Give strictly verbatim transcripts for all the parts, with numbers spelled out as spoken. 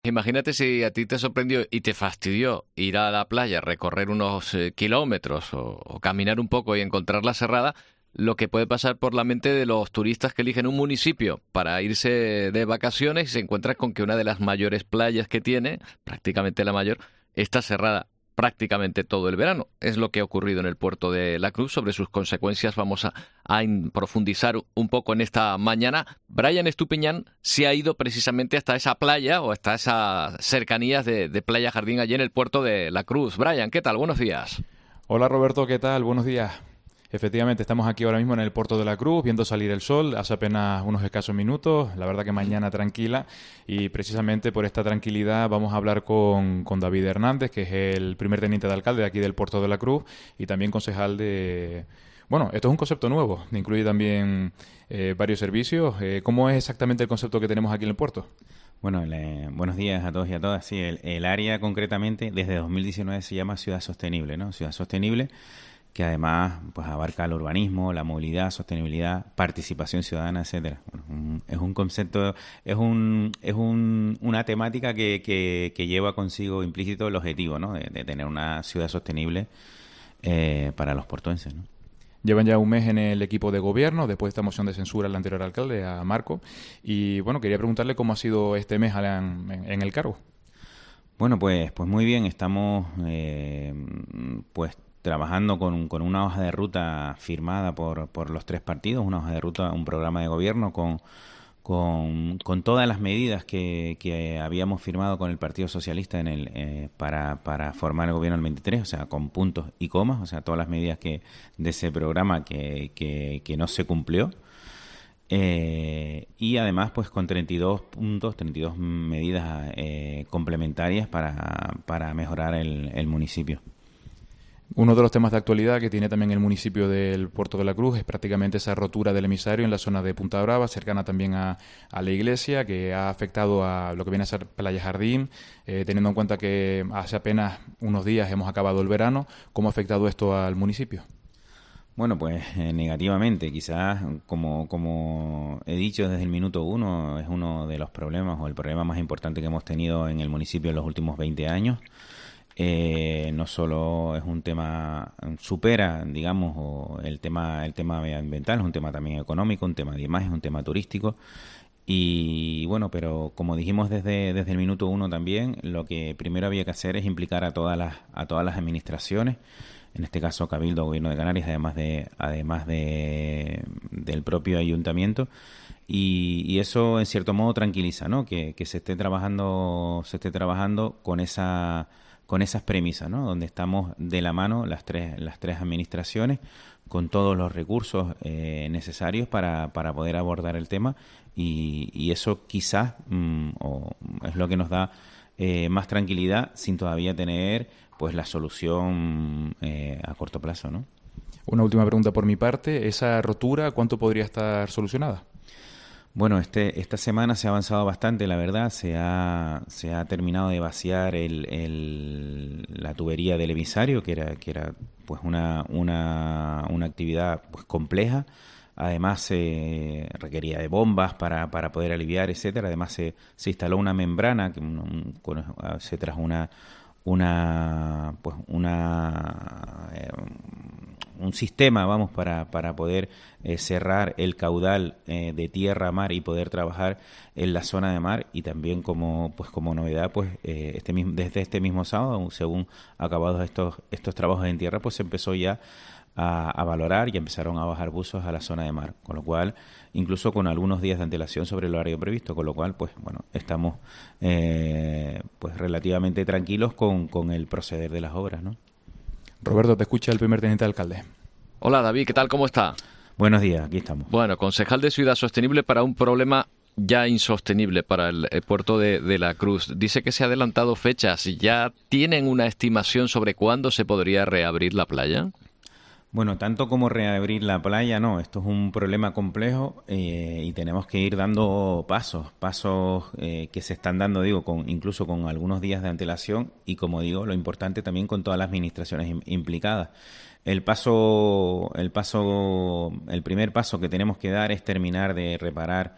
Imagínate si a ti te sorprendió y te fastidió ir a la playa, recorrer unos eh, kilómetros o, o caminar un poco y encontrarla cerrada, lo que puede pasar por la mente de los turistas que eligen un municipio para irse de vacaciones y se encuentran con que una de las mayores playas que tiene, prácticamente la mayor, está cerrada prácticamente todo el verano. Es lo que ha ocurrido en el puerto de La Cruz. Sobre sus consecuencias vamos a, a in- profundizar un poco en esta mañana. Brian Estupiñán se ha ido precisamente hasta esa playa o hasta esas cercanías de, de Playa Jardín allí en el puerto de La Cruz. Brian, ¿qué tal? Buenos días. Hola Roberto, ¿qué tal? Buenos días. Efectivamente, estamos aquí ahora mismo en el Puerto de la Cruz, viendo salir el sol hace apenas unos escasos minutos. La verdad que mañana tranquila y precisamente por esta tranquilidad vamos a hablar con, con David Hernández, que es el primer teniente de alcalde de aquí del Puerto de la Cruz y también concejal de... Bueno, esto es un concepto nuevo, incluye también eh, varios servicios. Eh, ¿Cómo es exactamente el concepto que tenemos aquí en el puerto? Bueno, le- buenos días a todos y a todas. Sí, el, el área concretamente desde dos mil diecinueve se llama Ciudad Sostenible, ¿no? Ciudad Sostenible, que además pues abarca el urbanismo, la movilidad, sostenibilidad, participación ciudadana, etcétera. Bueno, un- es un concepto, es un, es un, una temática que, que, que lleva consigo implícito el objetivo, ¿no? De, de tener una ciudad sostenible eh, para los portuenses, ¿no? Llevan ya un mes en el equipo de gobierno, después de esta moción de censura al anterior alcalde, a Marco. Y bueno, quería preguntarle cómo ha sido este mes Alan, en, en el cargo. Bueno, pues, pues muy bien, estamos eh, pues trabajando con, con una hoja de ruta firmada por, por los tres partidos, una hoja de ruta, un programa de gobierno con, con, con todas las medidas que, que habíamos firmado con el Partido Socialista en el, eh, para, para formar el gobierno el veintitrés, o sea, con puntos y comas, o sea, todas las medidas que de ese programa que, que, que no se cumplió. Eh, y además, pues con treinta y dos puntos, treinta y dos medidas eh, complementarias para, para mejorar el, el municipio. Uno de los temas de actualidad que tiene también el municipio del Puerto de la Cruz es prácticamente esa rotura del emisario en la zona de Punta Brava, cercana también a, a la iglesia, que ha afectado a lo que viene a ser Playa Jardín, eh, teniendo en cuenta que hace apenas unos días hemos acabado el verano. ¿Cómo ha afectado esto al municipio? Bueno, pues eh, negativamente, quizás, como, como he dicho desde el minuto uno, es uno de los problemas o el problema más importante que hemos tenido en el municipio en los últimos veinte años. Eh, no solo es un tema, supera, digamos, o el tema el tema medioambiental, es un tema también económico, un tema de imagen, un tema turístico. Y bueno, pero como dijimos desde, desde el minuto uno también, lo que primero había que hacer es implicar a todas las, a todas las administraciones, en este caso Cabildo, Gobierno de Canarias, además de, además de del propio ayuntamiento, y, y eso en cierto modo tranquiliza, ¿no? Que, que se esté trabajando, se esté trabajando con esa con esas premisas, ¿no? Donde estamos de la mano las tres las tres administraciones con todos los recursos eh, necesarios para, para poder abordar el tema y, y eso quizás mm, o es lo que nos da eh, más tranquilidad sin todavía tener pues la solución eh, a corto plazo, ¿no? Una última pregunta por mi parte. ¿Esa rotura cuánto podría estar solucionada? Bueno, este, esta semana se ha avanzado bastante, la verdad. Se ha, se ha terminado de vaciar el, el- la tubería del emisario, que era, que era pues una, una, una actividad pues compleja. Además, se requería de bombas para, para poder aliviar, etcétera. Además, se, se instaló una membrana, que un- un- con- se trajo una, una, pues una, eh, un sistema, vamos, para, para poder eh, cerrar el caudal eh, de tierra a mar y poder trabajar en la zona de mar y también como pues como novedad pues eh, este mismo desde este mismo sábado, según acabados estos estos trabajos en tierra, pues se empezó ya a, a valorar y empezaron a bajar buzos a la zona de mar, con lo cual incluso con algunos días de antelación sobre el horario previsto, con lo cual pues bueno, estamos eh, pues relativamente tranquilos con, con el proceder de las obras, ¿no? Roberto, te escucha el primer teniente de alcalde. Hola David, ¿qué tal? ¿Cómo está? Buenos días, aquí estamos. Bueno, concejal de Ciudad Sostenible para un problema ya insostenible para el, el puerto de, de La Cruz. Dice que se ha adelantado fechas. ¿Ya tienen una estimación sobre cuándo se podría reabrir la playa? Bueno, tanto como reabrir la playa, no, esto es un problema complejo eh, y tenemos que ir dando pasos, pasos eh, que se están dando, digo, con incluso con algunos días de antelación y como digo, lo importante también con todas las administraciones im- implicadas. El paso, el paso, el primer paso que tenemos que dar es terminar de reparar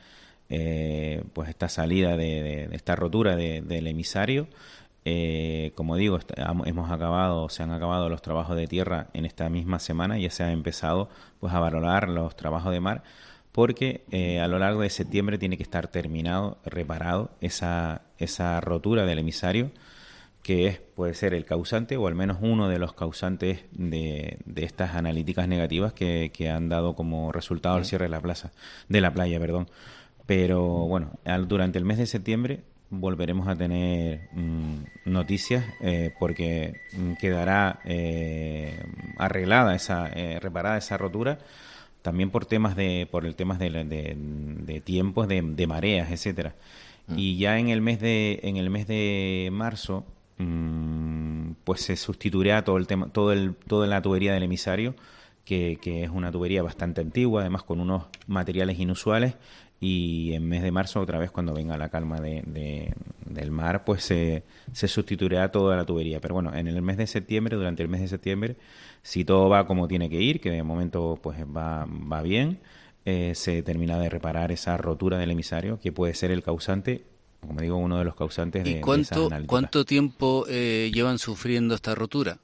eh, pues esta salida de, de, de esta rotura de, del emisario. Eh, como digo, hemos acabado, se han acabado los trabajos de tierra en esta misma semana y ya se ha empezado pues a valorar los trabajos de mar, porque eh, a lo largo de septiembre tiene que estar terminado, reparado esa, esa rotura del emisario, que es, puede ser el causante o al menos uno de los causantes de, de estas analíticas negativas que, que han dado como resultado el cierre de la plaza, de la playa, perdón. Pero bueno, al, durante el mes de septiembre volveremos a tener mmm, noticias eh, porque mmm, quedará eh, arreglada esa, eh, reparada esa rotura, también por temas de, por el temas de, de, de tiempos, de, de mareas, etcétera. Mm. Y ya en el mes de, en el mes de marzo, mmm, pues se sustituirá todo el tema, todo el, toda la tubería del emisario, que, que es una tubería bastante antigua, además con unos materiales inusuales. Y en mes de marzo, otra vez, cuando venga la calma de, de, del mar, pues se, se sustituirá toda la tubería. Pero bueno, en el mes de septiembre, durante el mes de septiembre, si todo va como tiene que ir, que de momento pues va, va bien, eh, se termina de reparar esa rotura del emisario, que puede ser el causante, como digo, uno de los causantes de, ¿Y cuánto, de esas analíticas. ¿Cuánto tiempo eh, llevan sufriendo esta rotura?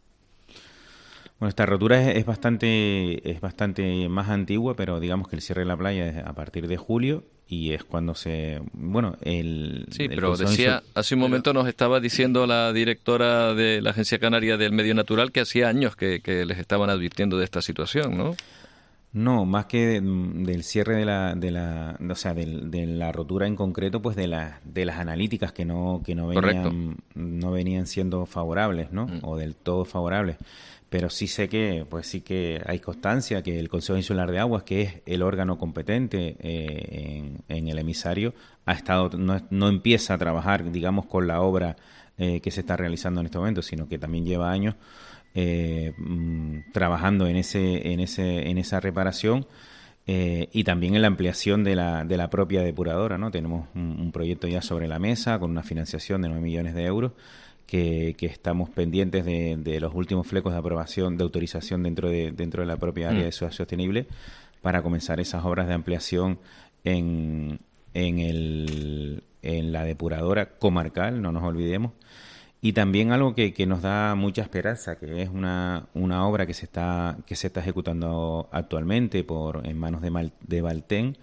Bueno, esta rotura es, es bastante es bastante más antigua, pero digamos que el cierre de la playa es a partir de julio y es cuando se... Bueno, el... Sí, el pero decía, su... hace un momento nos estaba diciendo la directora de la Agencia Canaria del Medio Natural que hacía años que, que les estaban advirtiendo de esta situación, ¿no? No, más que de, del cierre de la, de la, o sea, de, de la rotura en concreto, pues de las de las analíticas que no que no venían no venían siendo favorables, ¿no? Mm. O del todo favorables. Pero sí sé que, pues sí que hay constancia que el Consejo Insular de Aguas, que es el órgano competente eh, en, en el emisario, ha estado no, no empieza a trabajar, digamos, con la obra eh, que se está realizando en este momento, sino que también lleva años eh, mm, trabajando en ese en ese en esa reparación eh, y también en la ampliación de la de la propia depuradora, ¿no? Tenemos un, un proyecto ya sobre la mesa con una financiación de nueve millones de euros. Que, que estamos pendientes de, de los últimos flecos de aprobación, de autorización dentro de dentro de la propia área mm. de ciudad sostenible para comenzar esas obras de ampliación en, en, el, en la depuradora comarcal, no nos olvidemos. Y también algo que, que nos da mucha esperanza, que es una, una obra que se está que se está ejecutando actualmente por en manos de, Mal, de Valten,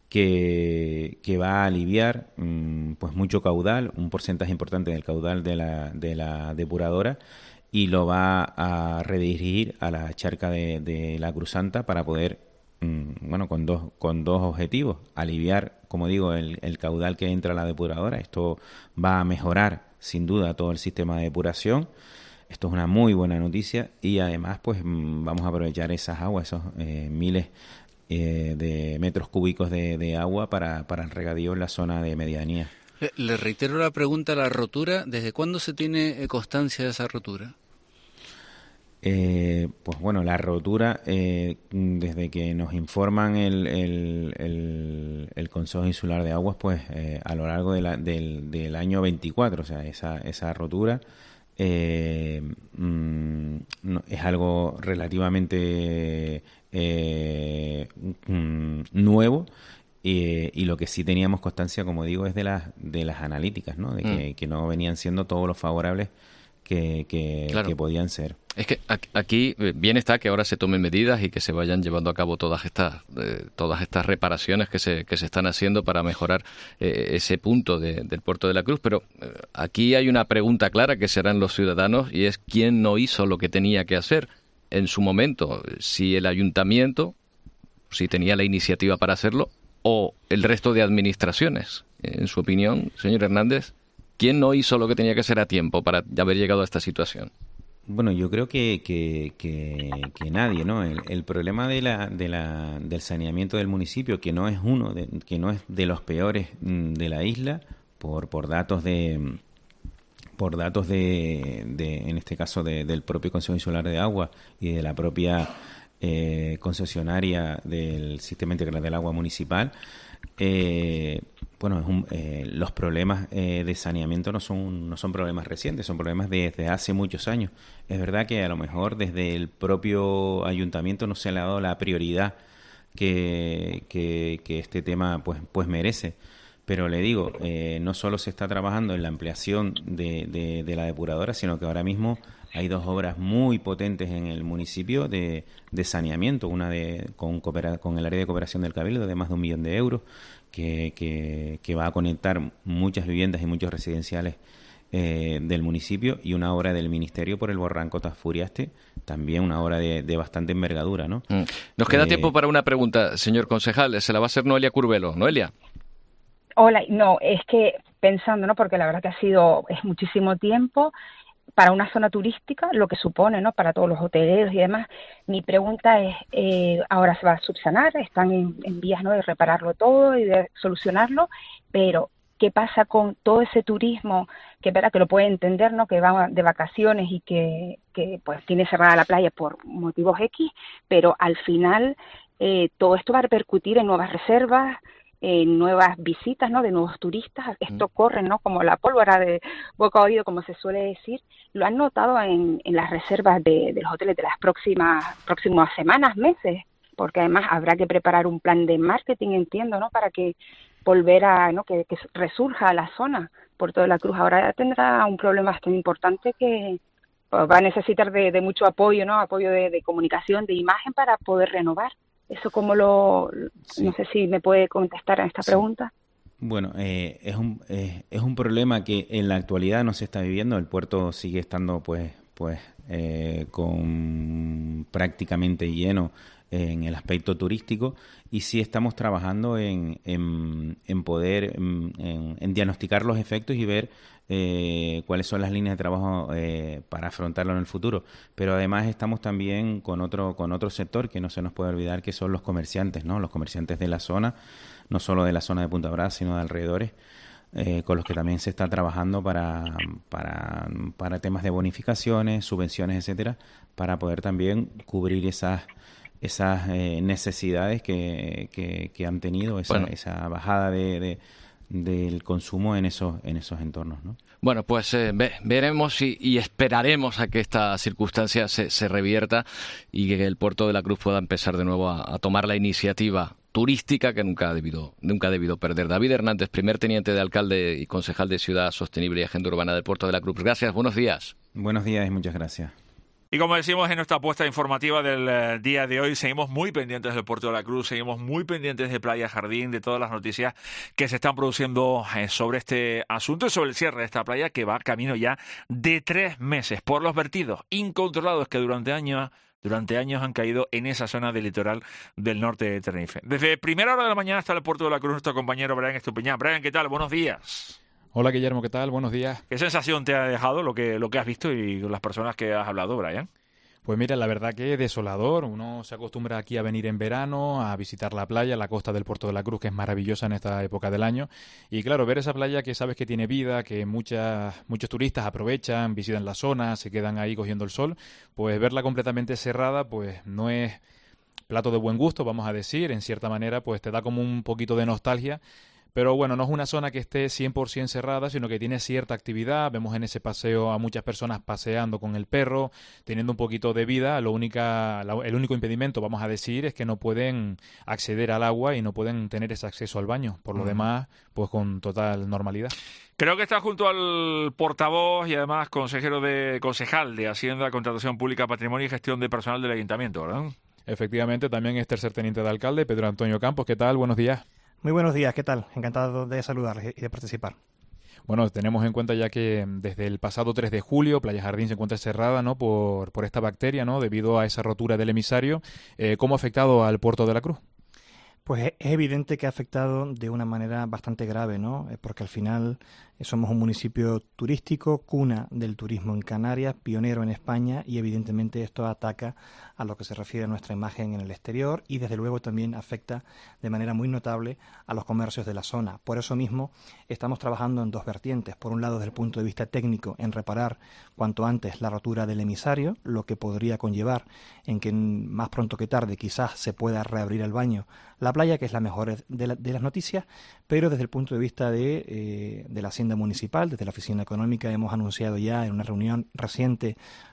que, que va a aliviar mmm, pues mucho caudal, un porcentaje importante del caudal de la, de la depuradora, y lo va a redirigir a la charca de, de la Cruzanta para poder, mmm, bueno, con dos, con dos objetivos: aliviar, como digo, el, el caudal que entra a la depuradora. Esto va a mejorar sin duda todo el sistema de depuración. Esto es una muy buena noticia y además pues mmm, vamos a aprovechar esas aguas, esos eh, miles Eh, de metros cúbicos de, de agua para, para el regadío en la zona de medianía. Le, le reitero la pregunta, la rotura, ¿desde cuándo se tiene constancia de esa rotura? Eh, pues bueno, la rotura, eh, desde que nos informan el, el, el, el Consejo Insular de Aguas, pues eh, a lo largo de la, del, del año veinticuatro, o sea, esa, esa rotura eh, mm, no, es algo relativamente eh, mm, nuevo. Eh, y lo que sí teníamos constancia, como digo, es de las de las analíticas, ¿no? De que, mm. que no venían siendo todos los favorables que, que, claro. que podían ser. Es que aquí bien está que ahora se tomen medidas y que se vayan llevando a cabo todas estas eh, todas estas reparaciones que se que se están haciendo para mejorar eh, ese punto de, del Puerto de la Cruz, pero eh, aquí hay una pregunta clara que serán los ciudadanos, y es quién no hizo lo que tenía que hacer en su momento, si el ayuntamiento, si tenía la iniciativa para hacerlo, o el resto de administraciones. En su opinión, señor Hernández, ¿quién no hizo lo que tenía que hacer a tiempo para haber llegado a esta situación? Bueno, yo creo que, que, que, que nadie, ¿no? El, el problema de la, de la, del saneamiento del municipio, que no es uno, de, que no es de los peores de la isla, por, por datos de, por datos de, de en este caso, de, del propio Consejo Insular de Agua y de la propia eh, concesionaria del Sistema Integral del Agua Municipal. Eh, bueno, es un, eh, los problemas eh, de saneamiento no son no son problemas recientes, son problemas de, desde hace muchos años. Es verdad que a lo mejor desde el propio ayuntamiento no se le ha dado la prioridad que, que, que este tema pues, pues merece. Pero le digo, eh, no solo se está trabajando en la ampliación de, de, de la depuradora, sino que ahora mismo hay dos obras muy potentes en el municipio de, de saneamiento, una de con, coopera, con el área de cooperación del Cabildo de más de un millón de euros, que, que, que va a conectar muchas viviendas y muchos residenciales eh, del municipio, y una obra del Ministerio por el Barranco Tafuriaste, también una obra de, de bastante envergadura, ¿no? Mm. Nos queda eh, tiempo para una pregunta, señor concejal. Se la va a hacer Noelia Curvelo. Noelia. Hola, no, es que pensando, ¿no? Porque la verdad que ha sido, es muchísimo tiempo para una zona turística, lo que supone, ¿no? Para todos los hoteleros y demás. Mi pregunta es, eh, ahora se va a subsanar, están en, en vías, ¿no? De repararlo todo y de solucionarlo, pero ¿qué pasa con todo ese turismo que, verdad, que lo puede entender, ¿no? Que va de vacaciones y que, que pues tiene cerrada la playa por motivos X, pero al final eh, todo esto va a repercutir en nuevas reservas, eh, nuevas visitas, ¿no? De nuevos turistas. Esto corre, ¿no? Como la pólvora de boca a oído, como se suele decir. Lo han notado en, en las reservas de, de los hoteles de las próximas próximas semanas, meses, porque además habrá que preparar un plan de marketing, entiendo, ¿no? Para que volver a, ¿no? Que, que resurja la zona. Puerto de la Cruz ahora tendrá un problema bastante importante que pues, va a necesitar de, de mucho apoyo, ¿no? Apoyo de, de comunicación, de imagen para poder renovar. Eso como lo, sí. No sé si me puede contestar a esta sí. pregunta. Bueno, eh, es un eh, es un problema que en la actualidad no se está viviendo. El puerto sigue estando pues pues eh, con prácticamente lleno en el aspecto turístico, y sí estamos trabajando en, en, en poder en, en diagnosticar los efectos y ver eh, cuáles son las líneas de trabajo eh, para afrontarlo en el futuro. Pero además estamos también con otro con otro sector que no se nos puede olvidar, que son los comerciantes, ¿no? Los comerciantes de la zona, no solo de la zona de Punta Brava, sino de alrededores, eh, con los que también se está trabajando para, para, para temas de bonificaciones, subvenciones, etcétera, para poder también cubrir esas esas eh, necesidades que, que, que han tenido, esa, bueno. esa bajada de, de, del consumo en esos en esos entornos, ¿no? Bueno, pues eh, ve, veremos y, y esperaremos a que esta circunstancia se, se revierta y que el Puerto de la Cruz pueda empezar de nuevo a, a tomar la iniciativa turística que nunca ha debido nunca ha debido perder. David Hernández, primer teniente de alcalde y concejal de Ciudad Sostenible y Agenda Urbana del Puerto de la Cruz. Gracias, buenos días. Buenos días y muchas gracias. Y como decimos en nuestra apuesta informativa del eh, día de hoy, seguimos muy pendientes del Puerto de la Cruz, seguimos muy pendientes de Playa Jardín, de todas las noticias que se están produciendo eh, sobre este asunto y sobre el cierre de esta playa, que va camino ya de tres meses por los vertidos incontrolados que durante años durante años han caído en esa zona del litoral del norte de Tenerife. Desde primera hora de la mañana hasta el Puerto de la Cruz, nuestro compañero Brian Estupiñán. Brian, ¿qué tal? Buenos días. Hola Guillermo, ¿qué tal? Buenos días. ¿Qué sensación te ha dejado lo que lo que has visto y las personas que has hablado, Brian? Pues mira, la verdad que es desolador. Uno se acostumbra aquí a venir en verano, a visitar la playa, la costa del Puerto de la Cruz, que es maravillosa en esta época del año. Y claro, ver esa playa que sabes que tiene vida, que muchas, muchos turistas aprovechan, visitan la zona, se quedan ahí cogiendo el sol, pues verla completamente cerrada, pues no es plato de buen gusto, vamos a decir. En cierta manera, pues te da como un poquito de nostalgia. Pero bueno, no es una zona que esté cien por ciento cerrada, sino que tiene cierta actividad. Vemos en ese paseo a muchas personas paseando con el perro, teniendo un poquito de vida. Lo única, la, el único impedimento, vamos a decir, es que no pueden acceder al agua y no pueden tener ese acceso al baño. Por lo uh-huh. demás, pues con total normalidad. Creo que está junto al portavoz y además consejero de concejal de Hacienda, Contratación Pública, Patrimonio y Gestión de Personal del Ayuntamiento, ¿verdad? Efectivamente, también es tercer teniente de alcalde, Pedro Antonio Campos. ¿Qué tal? Buenos días. Muy buenos días, ¿qué tal? Encantado de saludarles y de participar. Bueno, tenemos en cuenta ya que desde el pasado tres de julio Playa Jardín se encuentra cerrada, ¿no? por, por esta bacteria, ¿no? Debido a esa rotura del emisario. Eh, ¿Cómo ha afectado al Puerto de la Cruz? Pues es evidente que ha afectado de una manera bastante grave, ¿no? Porque al final somos un municipio turístico, cuna del turismo en Canarias, pionero en España, y evidentemente esto ataca a lo que se refiere a nuestra imagen en el exterior y desde luego también afecta de manera muy notable a los comercios de la zona. Por eso mismo estamos trabajando en dos vertientes. Por un lado, desde el punto de vista técnico, en reparar cuanto antes la rotura del emisario, lo que podría conllevar en que más pronto que tarde quizás se pueda reabrir el baño la playa, que es la mejor de, la, de las noticias, pero desde el punto de vista de, eh, de la Hacienda Municipal, desde la Oficina Económica, hemos anunciado ya en una reunión reciente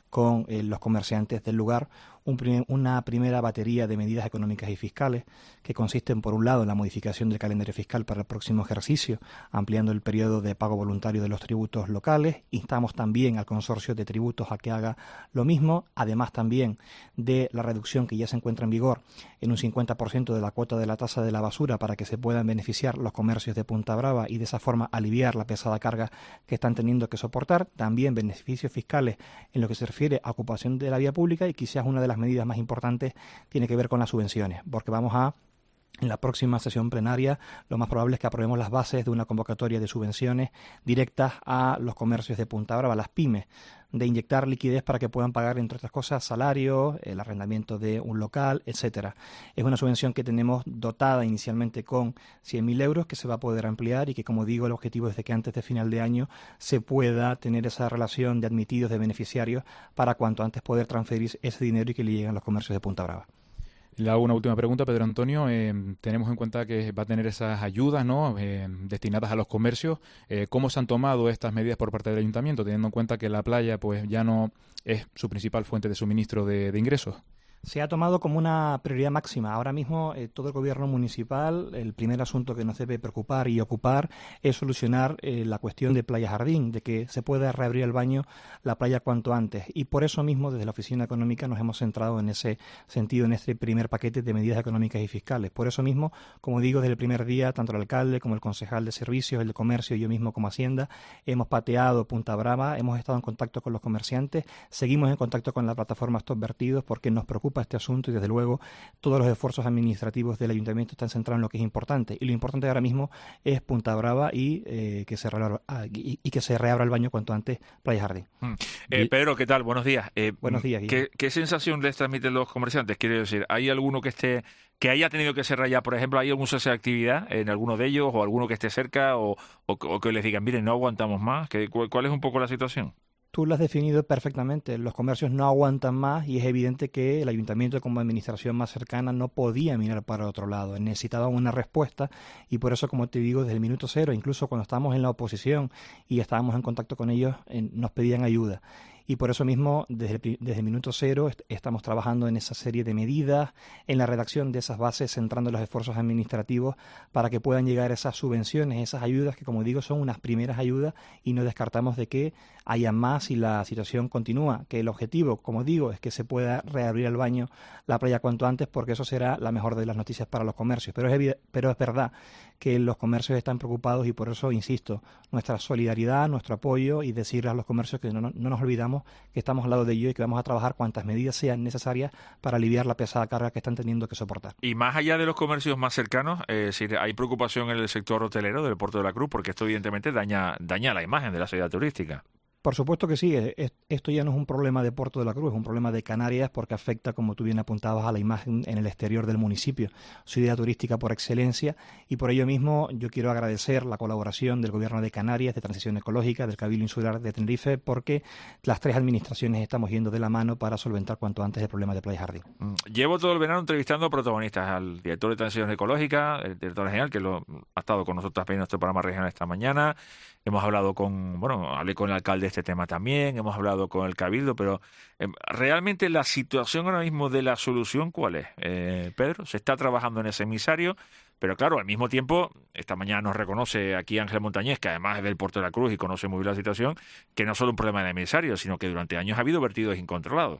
con eh, los comerciantes del lugar un prim- una primera batería de medidas económicas y fiscales que consisten, por un lado, en la modificación del calendario fiscal para el próximo ejercicio, ampliando el periodo de pago voluntario de los tributos locales. Instamos también al consorcio de tributos a que haga lo mismo, además también de la reducción que ya se encuentra en vigor en un cincuenta por ciento de la cuota de la tasa de la basura para que se puedan beneficiar los comercios de Punta Brava y de esa forma aliviar la pesada carga que están teniendo que soportar. También beneficios fiscales en lo que se refiere a ocupación de la vía pública, y quizás una de las medidas más importantes tiene que ver con las subvenciones, porque vamos a en la próxima sesión plenaria lo más probable es que aprobemos las bases de una convocatoria de subvenciones directas a los comercios de Punta Brava, a las pymes, de inyectar liquidez para que puedan pagar, entre otras cosas, salarios, el arrendamiento de un local, etcétera. Es una subvención que tenemos dotada inicialmente con cien mil euros, que se va a poder ampliar y que, como digo, el objetivo es de que antes de final de año se pueda tener esa relación de admitidos, de beneficiarios, para cuanto antes poder transferir ese dinero y que le lleguen a los comercios de Punta Brava. Le hago una última pregunta, Pedro Antonio. Eh, tenemos en cuenta que va a tener esas ayudas, ¿no?, eh, destinadas a los comercios. Eh, ¿Cómo se han tomado estas medidas por parte del ayuntamiento, teniendo en cuenta que la playa pues ya no es su principal fuente de suministro de, de ingresos? Se ha tomado como una prioridad máxima. Ahora mismo eh, todo el gobierno municipal, el primer asunto que nos debe preocupar y ocupar es solucionar eh, la cuestión de Playa Jardín, de que se pueda reabrir el baño la playa cuanto antes. Y por eso mismo, desde la Oficina Económica, nos hemos centrado en ese sentido, en este primer paquete de medidas económicas y fiscales. Por eso mismo, como digo, desde el primer día, tanto el alcalde como el concejal de servicios, el de comercio y yo mismo como Hacienda, hemos pateado Punta Brava, hemos estado en contacto con los comerciantes, seguimos en contacto con la plataforma Stop Vertidos porque nos preocupa este asunto y, desde luego, todos los esfuerzos administrativos del ayuntamiento están centrados en lo que es importante, y lo importante ahora mismo es Punta Brava y, eh, que, se reabra, y, y que se reabra el baño cuanto antes Playa Jardín. Mm. Eh, Pedro, ¿qué tal? Buenos días. Eh, Buenos días. ¿qué, ¿Qué sensación les transmiten los comerciantes? Quiero decir, ¿hay alguno que esté que haya tenido que cerrar ya, por ejemplo, hay algún cese de actividad en alguno de ellos, o alguno que esté cerca, o, o, o que les digan, miren, no aguantamos más? ¿Qué, ¿Cuál es un poco la situación? Tú lo has definido perfectamente. Los comercios no aguantan más y es evidente que el ayuntamiento, como administración más cercana, no podía mirar para otro lado. Necesitaban una respuesta y por eso, como te digo, desde el minuto cero, incluso cuando estábamos en la oposición y estábamos en contacto con ellos, eh, nos pedían ayuda. Y por eso mismo, desde el, desde el minuto cero, est- estamos trabajando en esa serie de medidas, en la redacción de esas bases, centrando los esfuerzos administrativos para que puedan llegar esas subvenciones, esas ayudas que, como digo, son unas primeras ayudas y no descartamos de que haya más si la situación continúa. Que el objetivo, como digo, es que se pueda reabrir el baño, la playa cuanto antes, porque eso será la mejor de las noticias para los comercios. Pero es, evi- pero es verdad que los comercios están preocupados y por eso, insisto, nuestra solidaridad, nuestro apoyo y decirles a los comercios que no, no, no nos olvidamos que estamos al lado de ellos y que vamos a trabajar cuantas medidas sean necesarias para aliviar la pesada carga que están teniendo que soportar. Y más allá de los comercios más cercanos, eh, si hay preocupación en el sector hotelero del Puerto de la Cruz, porque esto evidentemente daña, daña la imagen de la ciudad turística. Por supuesto que sí, esto ya no es un problema de Puerto de la Cruz, es un problema de Canarias porque afecta, como tú bien apuntabas, a la imagen en el exterior del municipio, ciudad turística por excelencia, y por ello mismo yo quiero agradecer la colaboración del Gobierno de Canarias, de Transición Ecológica, del Cabildo Insular de Tenerife, porque las tres administraciones estamos yendo de la mano para solventar cuanto antes el problema de Playa Jardín. Llevo todo el verano entrevistando protagonistas, al director de Transición Ecológica, el director general, que lo, ha estado con nosotros también en nuestro programa regional esta mañana. Hemos hablado con, bueno, hablé con el alcalde de este tema también, hemos hablado con el Cabildo, pero eh, realmente la situación ahora mismo de la solución, ¿cuál es, eh, Pedro? Se está trabajando en ese emisario, pero claro, al mismo tiempo, esta mañana nos reconoce aquí Ángel Montañés, que además es del Puerto de la Cruz y conoce muy bien la situación, que no es solo un problema de emisario, sino que durante años ha habido vertidos incontrolados.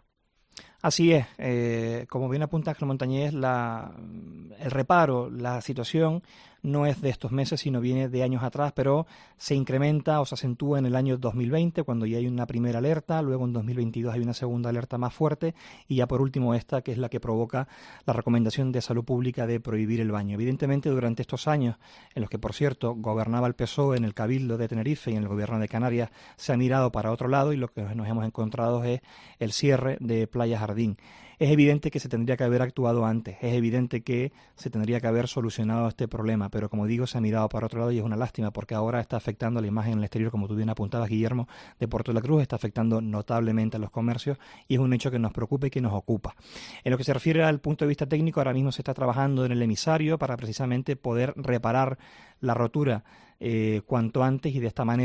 Así es, eh, como bien apunta Ángel Montañés, la, el reparo, la situación no es de estos meses, sino viene de años atrás, pero se incrementa o se acentúa en el año dos mil veinte, cuando ya hay una primera alerta, luego en dos mil veintidós hay una segunda alerta más fuerte, y ya por último esta, que es la que provoca la recomendación de salud pública de prohibir el baño. Evidentemente, durante estos años, en los que, por cierto, gobernaba el P S O E en el Cabildo de Tenerife y en el Gobierno de Canarias, se ha mirado para otro lado y lo que nos hemos encontrado es el cierre de Playa Jardín. Es evidente que se tendría que haber actuado antes, es evidente que se tendría que haber solucionado este problema, pero como digo, se ha mirado para otro lado y es una lástima porque ahora está afectando a la imagen en el exterior, como tú bien apuntabas, Guillermo, de Puerto de la Cruz, está afectando notablemente a los comercios y es un hecho que nos preocupa y que nos ocupa. En lo que se refiere al punto de vista técnico, ahora mismo se está trabajando en el emisario para precisamente poder reparar la rotura Eh, cuanto antes y de esta manera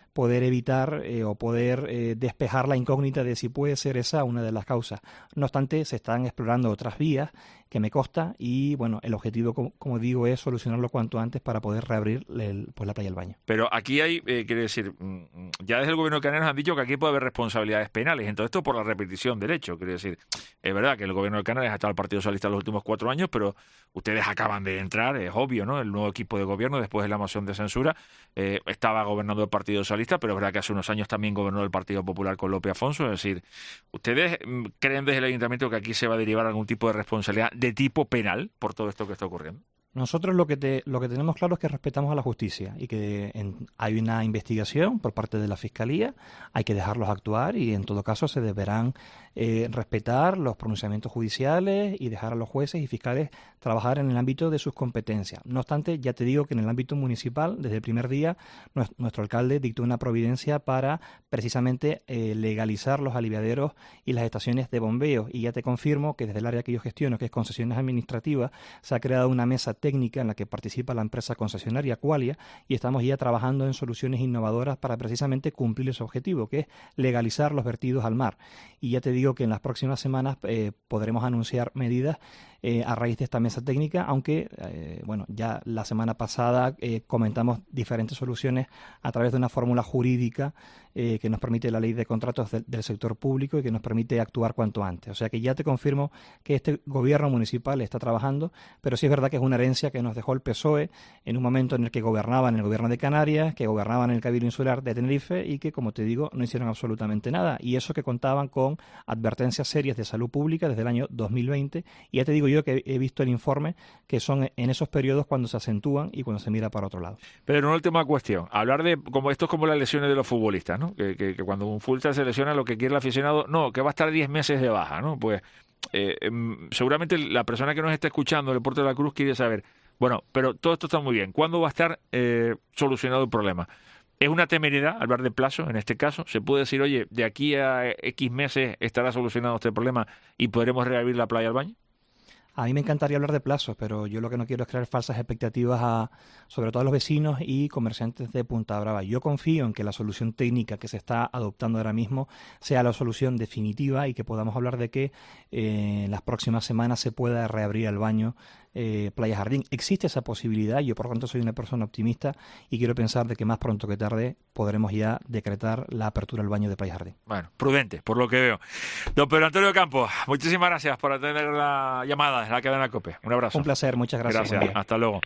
poder evitar eh, o poder eh, despejar la incógnita de si puede ser esa una de las causas. No obstante, se están explorando otras vías que me consta y, bueno, el objetivo, como, como digo, es solucionarlo cuanto antes para poder reabrir el, pues, la playa del Baño. Pero aquí hay, eh, quiere decir, ya desde el gobierno de Canarias han dicho que aquí puede haber responsabilidades penales. Entonces, esto por la repetición del hecho. Quiere decir, es verdad que el gobierno de Canarias ha estado al Partido Socialista los últimos cuatro años, pero ustedes acaban de entrar, es obvio, ¿no? El nuevo equipo de gobierno, después de la moción de censura, eh, estaba gobernando el Partido Socialista, pero es verdad que hace unos años también gobernó el Partido Popular con López Afonso. Es decir, ¿ustedes creen desde el Ayuntamiento que aquí se va a derivar algún tipo de responsabilidad de tipo penal por todo esto que está ocurriendo? Nosotros lo que te, lo que tenemos claro es que respetamos a la justicia y que en, hay una investigación por parte de la Fiscalía, hay que dejarlos actuar y en todo caso se deberán eh, respetar los pronunciamientos judiciales y dejar a los jueces y fiscales trabajar en el ámbito de sus competencias. No obstante, ya te digo que en el ámbito municipal, desde el primer día, nuestro, nuestro alcalde dictó una providencia para precisamente eh, legalizar los aliviaderos y las estaciones de bombeo y ya te confirmo que desde el área que yo gestiono, que es concesiones administrativas, se ha creado una mesa técnica en la que participa la empresa concesionaria Qualia y estamos ya trabajando en soluciones innovadoras para precisamente cumplir ese objetivo, que es legalizar los vertidos al mar. Y ya te digo que en las próximas semanas eh, podremos anunciar medidas eh, a raíz de esta mesa técnica, aunque eh, bueno, ya la semana pasada eh, comentamos diferentes soluciones a través de una fórmula jurídica eh, que nos permite la ley de contratos de, del sector público y que nos permite actuar cuanto antes. O sea que ya te confirmo que este gobierno municipal está trabajando, pero sí es verdad que es una herencia que nos dejó el P S O E en un momento en el que gobernaban el gobierno de Canarias, que gobernaban el Cabildo Insular de Tenerife y que, como te digo, no hicieron absolutamente nada. Y eso que contaban con advertencias serias de salud pública desde el año dos mil veinte. Y ya te digo yo que he visto el informe que son en esos periodos cuando se acentúan y cuando se mira para otro lado. Pero no, última cuestión. Hablar de, como esto es como las lesiones de los futbolistas, ¿no? Que, que, que cuando un futbolista se lesiona, lo que quiere el aficionado, no, que va a estar diez meses de baja, ¿no? Pues eh, eh, seguramente la persona que nos está escuchando del Puerto de la Cruz quiere saber, bueno, pero todo esto está muy bien. ¿Cuándo va a estar eh, solucionado el problema? ¿Es una temeridad hablar de plazo en este caso? ¿Se puede decir, oye, de aquí a X meses estará solucionado este problema y podremos reabrir la playa al Baño? A mí me encantaría hablar de plazos, pero yo lo que no quiero es crear falsas expectativas a, sobre todo a los vecinos y comerciantes de Punta Brava. Yo confío en que la solución técnica que se está adoptando ahora mismo sea la solución definitiva y que podamos hablar de que eh, en las próximas semanas se pueda reabrir el baño eh, Playa Jardín. Existe esa posibilidad, yo por tanto soy una persona optimista y quiero pensar de que más pronto que tarde podremos ya decretar la apertura del baño de Playa Jardín. Bueno, prudente, por lo que veo. Don Pedro Antonio Campos, muchísimas gracias por atender la llamada de la cadena COPE. Un abrazo. Un placer, muchas gracias. Gracias, hasta luego.